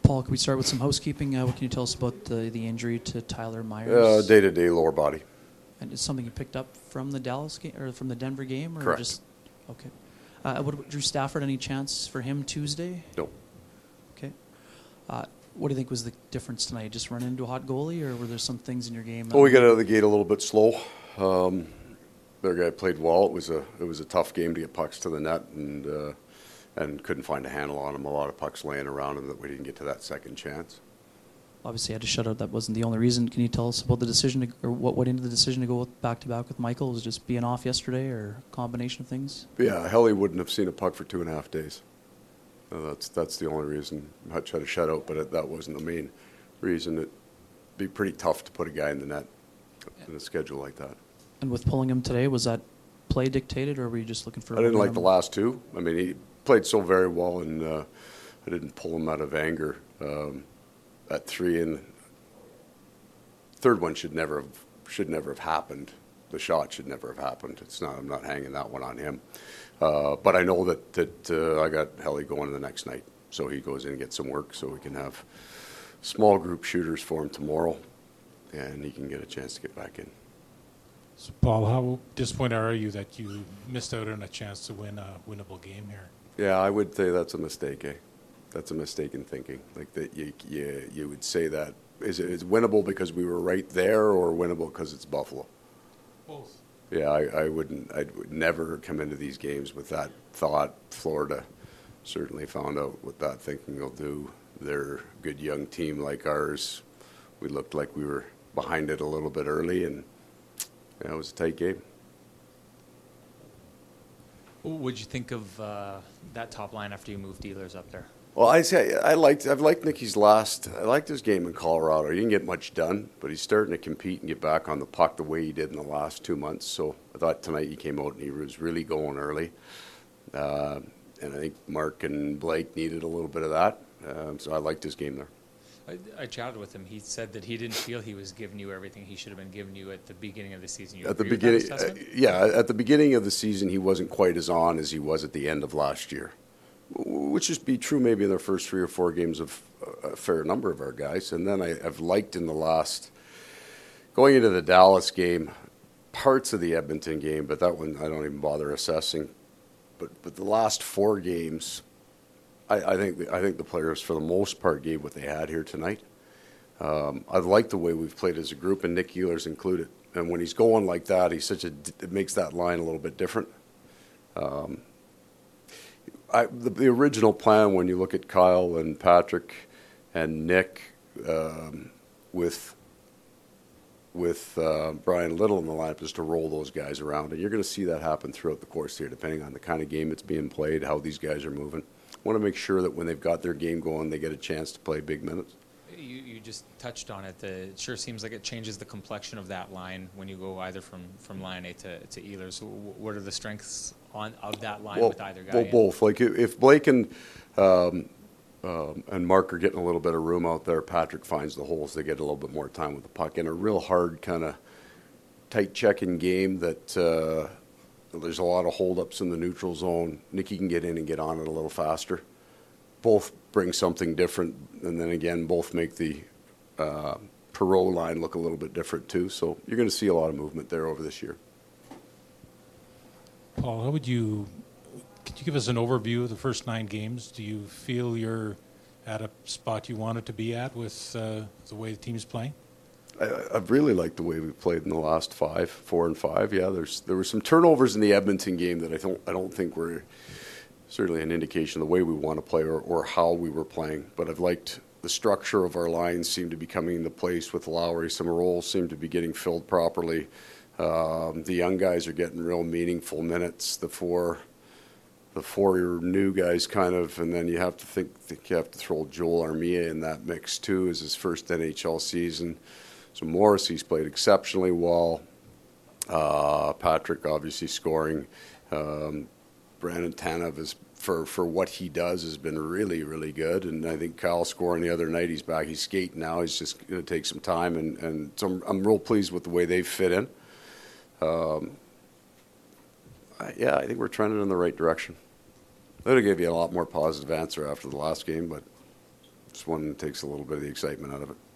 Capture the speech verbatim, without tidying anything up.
Paul, can we start with some housekeeping? Uh, what can you tell us about the, the injury to Tyler Myers? Uh, day-to-day lower body. And is something you picked up from the Dallas game or from the Denver game, or Correct. just okay? Uh, what about Drew Stafford? Any chance for him Tuesday? No. Okay. Uh, what do you think was the difference tonight? Just run into a hot goalie, or were there some things in your game? Well, we got out of the gate a little bit slow. Um, their guy played well. It was a it was a tough game to get pucks to the net, and uh, and couldn't find a handle on him. A lot of pucks laying around, and that we didn't get to that second chance. Obviously, had to shut out. That wasn't the only reason. Can you tell us about the decision, to, or what went into the decision to go back to back with Michael? Was it just being off yesterday, or a combination of things? Yeah, Helly wouldn't have seen a puck for two and a half days. Uh, that's that's the only reason. Hutch had a shutout, but it, that wasn't the main reason. It'd be pretty tough to put a guy in the net in a schedule like that. And with pulling him today, was that play dictated, or were you just looking for? I didn't like the last two. I mean, he played so very well, and uh, I didn't pull him out of anger. Um, at three, and third one should never have should never have happened. The shot should never have happened. It's not. I'm not hanging that one on him. Uh, but I know that that uh, I got Helly going the next night, so he goes in and gets some work, so we can have small group shooters for him tomorrow, and he can get a chance to get back in. So Paul, how disappointed are you that you missed out on a chance to win a winnable game here? Yeah, I would say that's a mistake, eh? That's a mistaken thinking. Like that, you you, you would say that is it is winnable because we were right there, or winnable because it's Buffalo. Both. Yeah, I, I wouldn't. I would never come into these games with that thought. Florida certainly found out what that thinking will do. They're a good young team like ours. We looked like we were behind it a little bit early, and yeah, it was a tight game. What would you think of uh, that top line after you moved Dealers up there? Well, I say I liked I've liked Nicky's last. I liked his game in Colorado. He didn't get much done, but he's starting to compete and get back on the puck the way he did in the last two months. So I thought tonight he came out and he was really going early. Uh, and I think Mark and Blake needed a little bit of that. Um, so I liked his game there. I, I chatted with him. He said that he didn't feel he was giving you everything he should have been giving you at the beginning of the season. You at the agree with that beginning, uh, assessment? yeah, at the beginning of the season, he wasn't quite as on as he was at the end of last year. Which is be true maybe in their first three or four games of a fair number of our guys. And then I, I've liked in the last, going into the Dallas game, parts of the Edmonton game, but that one I don't even bother assessing. But but the last four games, I, I think the, I think the players for the most part gave what they had here tonight. Um, I like the way we've played as a group, and Nick Ehlers included. And when he's going like that, he's such a it makes that line a little bit different. Um, I, the, the original plan, when you look at Kyle and Patrick and Nick, um, with with uh, Brian Little in the lineup, is to roll those guys around, and you're going to see that happen throughout the course here, depending on the kind of game that's being played, how these guys are moving. I want to make sure that when they've got their game going, they get a chance to play big minutes. You, you just touched on it. The, it sure seems like it changes the complexion of that line when you go either from, from line A to, to Ehlers. So what are the strengths on of that line well, with either guy? Well, in? both. Like if Blake and um, um, and Mark are getting a little bit of room out there, Patrick finds the holes. They get a little bit more time with the puck in a real hard kind of tight checking game that uh, there's a lot of holdups in the neutral zone. Nicky can get in and get on it a little faster. Both bring something different, and then again, both make the uh, Perreault line look a little bit different too. So you're going to see a lot of movement there over this year. Paul, how would you, could you give us an overview of the first nine games? Do you feel you're at a spot you wanted to be at with uh, the way the team's playing? I, I've really liked the way we played in the last five, four and five. Yeah, there's there were some turnovers in the Edmonton game that I don't I don't think were certainly an indication of the way we want to play or, or how we were playing. But I've liked the structure of our lines seemed to be coming into place with Lowry. Some roles seem to be getting filled properly. Um, the young guys are getting real meaningful minutes. The four, the four new guys kind of, and then you have to think, think you have to throw Joel Armia in that mix too. As his first N H L season. So Morrissey's played exceptionally well. Uh, Patrick obviously scoring. Um, Brandon Tanev is for for what he does has been really really good, and I think Kyle scoring the other night. He's back. He's skating now. He's just going to take some time, and and so I'm, I'm real pleased with the way they fit in. Um, I, yeah, I think we're trending in the right direction. I would have gave you a lot more positive answer after the last game, but This one takes a little bit of the excitement out of it.